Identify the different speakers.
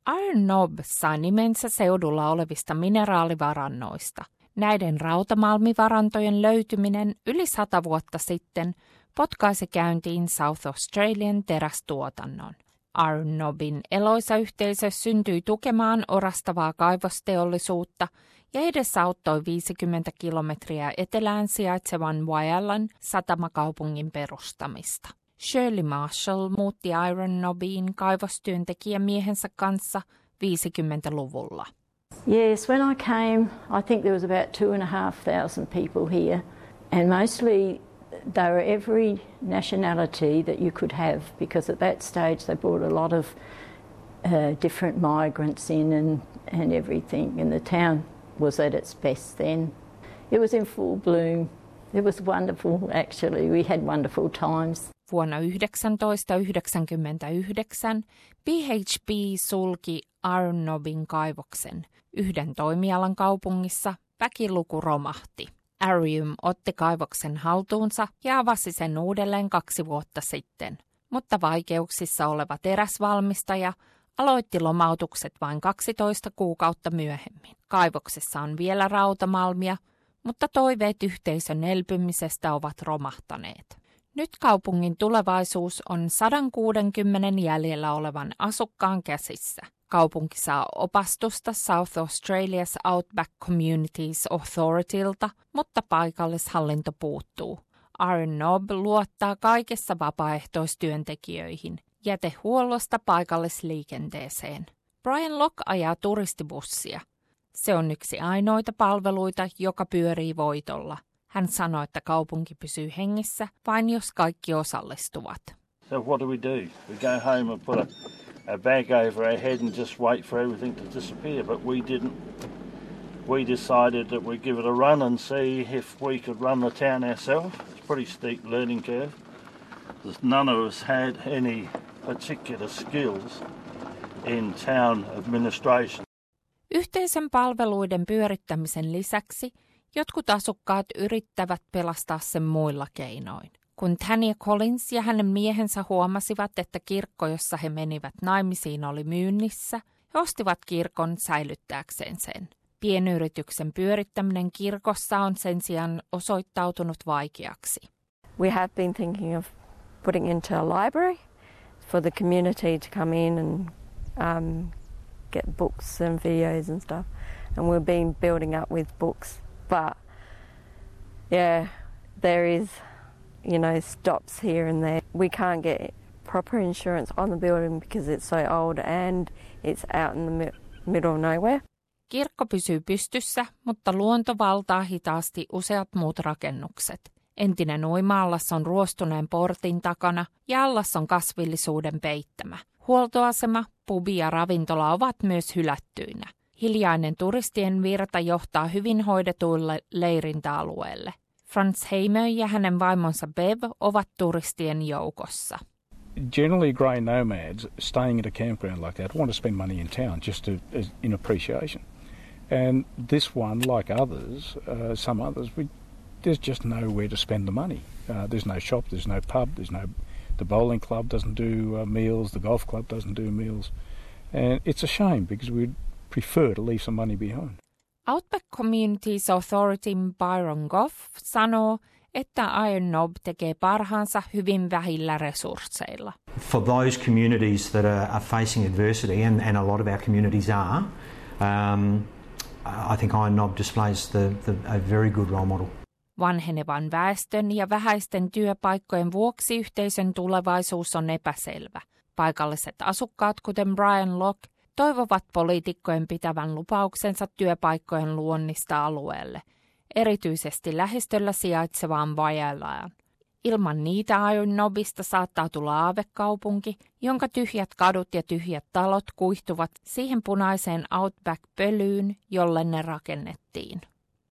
Speaker 1: Iron Knob sai nimensä seudulla olevista mineraalivarannoista. Näiden rautamalmivarantojen löytyminen yli 100 vuotta sitten potkaisi käyntiin South Australian terästuotannon. Iron Knobin eloisa yhteisö syntyi tukemaan orastavaa kaivosteollisuutta ja edesauttoi 50 kilometriä etelään sijaitsevan Whyallan satamakaupungin perustamista. Shirley Marshall muutti Iron Knobiin kaivostyöntekijämiehensä kanssa 50-luvulla.
Speaker 2: Yes, when I came, I think there was about 2,500 people here, and mostly they were every nationality that you could have, because at that stage they brought a lot of different migrants in and everything, and the town was at its best then. It was in full bloom. It was wonderful, actually. We had wonderful times.
Speaker 1: Vuonna 1999 BHP sulki Iron Knobin kaivoksen. Yhden toimialan kaupungissa väkiluku romahti. Arrium otti kaivoksen haltuunsa ja avasi sen uudelleen 2 vuotta sitten. Mutta vaikeuksissa oleva teräsvalmistaja aloitti lomautukset vain 12 kuukautta myöhemmin. Kaivoksessa on vielä rautamalmia, mutta toiveet yhteisön elpymisestä ovat romahtaneet. Nyt kaupungin tulevaisuus on 160 jäljellä olevan asukkaan käsissä. Kaupunki saa opastusta South Australia's Outback Communities Authoritylta, mutta paikallishallinto puuttuu. Iron Knob luottaa kaikessa vapaaehtoistyöntekijöihin, jätehuollosta paikallisliikenteeseen. Brian Locke ajaa turistibussia. Se on yksi ainoita palveluita, joka pyörii voitolla. Hän sanoi, että kaupunki pysyy hengissä vain jos kaikki osallistuvat.
Speaker 3: So what do? We go home and put a bag over our head and just wait for everything to disappear, but we didn't. We decided that we'd give it a run and see if we could run the town ourselves. It's a pretty steep learning curve. None of us had any particular skills in town administration.
Speaker 1: Yhteisön palveluiden pyörittämisen lisäksi jotkut asukkaat yrittävät pelastaa sen muilla keinoin. Kun Tanya Collins ja hänen miehensä huomasivat, että kirkko, jossa he menivät naimisiin, oli myynnissä, he ostivat kirkon säilyttääkseen sen. Pienyrityksen pyörittäminen kirkossa on sen sijaan osoittautunut vaikeaksi.
Speaker 4: We have been thinking of putting into a library for the community to come in and get books and videos and stuff. And we've been building up with books. But yeah, there is, stops here and there. We can't get proper insurance on the building because it's so old and it's out in the middle of nowhere.
Speaker 1: Kirkko pysyy pystyssä, mutta luonto valtaa hitaasti useat muut rakennukset. Entinen uima-allas on ruostuneen portin takana ja allas on kasvillisuuden peittämä. Huoltoasema, pubi ja ravintola ovat myös hylättyinä. Hiljainen turistien virta johtaa hyvin hoidetuille leirintäalueelle. Franz Heimer ja hänen vaimonsa Bev ovat turistien joukossa.
Speaker 5: Generally grey nomads staying at a campground like that want to spend money in town just in appreciation. And this one, like others, some others, there's just nowhere to spend the money. There's no shop, there's no pub, the bowling club doesn't do meals, the golf club doesn't do meals. And it's a shame because we'd prefer to leave some money behind.
Speaker 1: Outback Communities Authorityn Byron Goff sanoo, että Iron Knob tekee parhaansa hyvin vähillä resursseilla.
Speaker 6: For those communities that are facing adversity, and a lot of our communities are, I think Iron Knob displays a very good role model.
Speaker 1: Vanhenevan väestön ja vähäisten työpaikkojen vuoksi yhteisön tulevaisuus on epäselvä. Paikalliset asukkaat, kuten Brian Locke, toivovat poliitikkojen pitävän lupauksensa työpaikkojen luonnista alueelle, erityisesti lähistöllä sijaitsevaan Whyallaan. Ilman niitä Iron Knobista saattaa tulla aavekaupunki, jonka tyhjät kadut ja tyhjät talot kuihtuvat siihen punaiseen Outback-pölyyn, jolle ne rakennettiin.